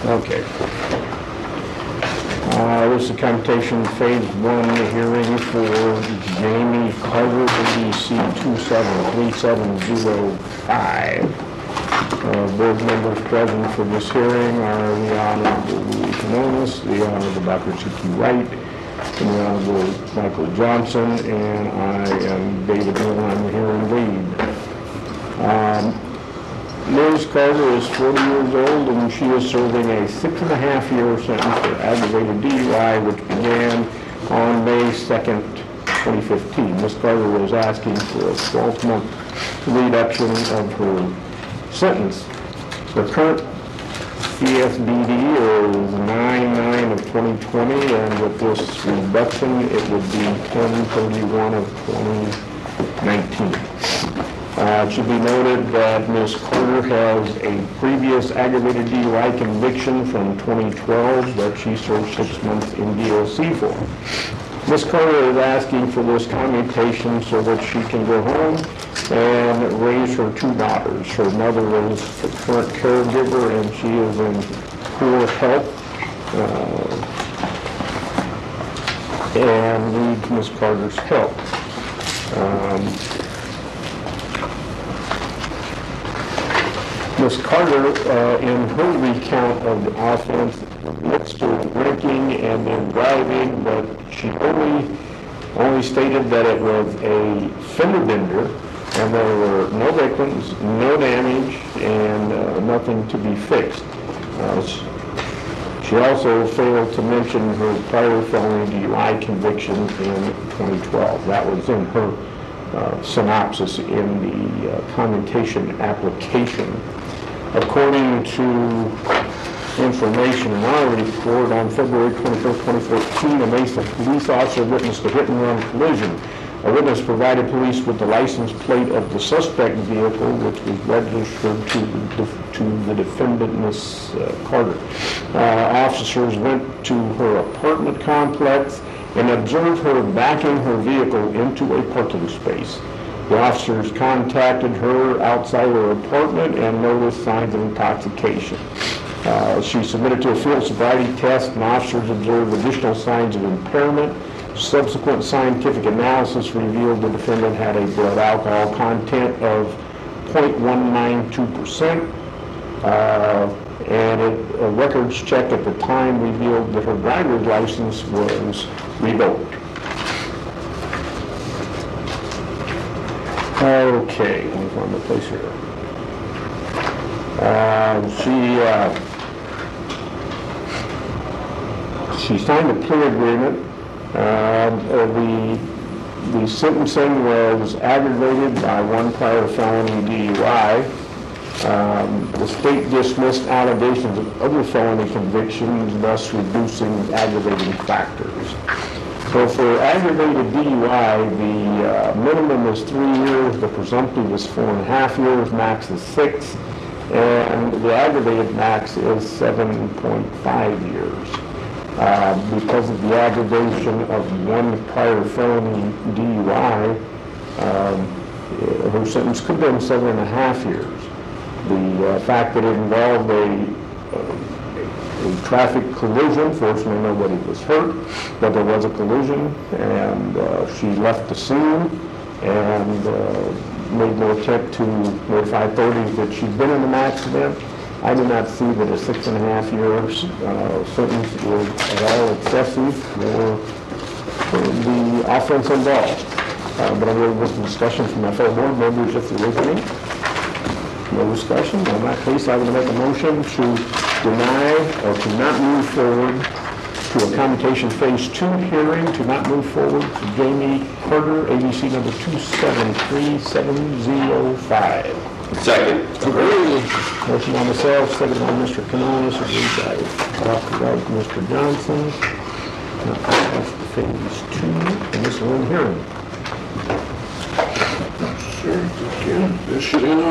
Okay. This is a commutation phase 1 hearing for Jamie Carter, ABC 273705. Board members present for this hearing are the Honorable Louis Canonis, the Honorable Dr. C.Q. Wright, and the Honorable Michael Johnson, and I am David Hill. I'm the hearing lead. Ms. Carter is 40 years old, and she is serving a 6.5-year sentence for aggravated DUI, which began on May 2nd, 2015. Ms. Carter was asking for a 12-month reduction of her sentence. The current CSBD is 9/9 of 2020, and with this reduction, it would be 10/31 of 2019. It should be noted that Ms. Carter has a previous aggravated DUI conviction from 2012 that she served 6 months in DLC for. Ms. Carter is asking for this commutation so that she can go home and raise her 2 daughters. Her mother is the current caregiver, and she is in poor health and needs Ms. Carter's help. Ms. Carter, in her recount of the offense, admits to drinking and then driving, but she only stated that it was a fender bender, and there were no victims, no damage, and nothing to be fixed. She also failed to mention her prior felony DUI conviction in 2012. That was in her synopsis in the commutation application. According to information in our report, on February 21st, 2014, a Mesa police officer witnessed a hit-and-run collision. A witness provided police with the license plate of the suspect vehicle, which was registered to the defendant, Ms. Carter. Officers went to her apartment complex and observed her backing her vehicle into a parking space. The officers contacted her outside her apartment and noticed signs of intoxication. She submitted to a field sobriety test, and officers observed additional signs of impairment. Subsequent scientific analysis revealed the defendant had a blood alcohol content of 0.192%, and a records check at the time revealed that her driver's license was revoked. Okay, let me find the place here. She signed a plea agreement. The sentencing was aggravated by 1 prior felony DUI. The state dismissed allegations of other felony convictions, thus reducing aggravating factors. So for aggravated DUI, the minimum is 3 years, the presumptive is 4.5 years, max is 6, and the aggravated max is 7.5 years. Because of the aggravation of 1 prior felony DUI, her sentence could have been 7.5 years. The fact that it involved a traffic collision, fortunately nobody was hurt, but there was a collision, and she left the scene and made no attempt to notify authorities that she'd been in an accident. I do not see that a 6.5 years sentence is at all excessive for the offense involved. But I'm going to with discussion from my fellow board members if there is any. No discussion. In that case, I would make a motion to deny or to not move forward to a commutation phase 2 hearing, to not move forward to Jamie Carter, ABC number 273705. Second. Motion by myself, second by Mr. Canonis, agreed by Dr. Wright, Mr. Johnson. Now, that's the phase 2 in this one hearing. Sure, this should end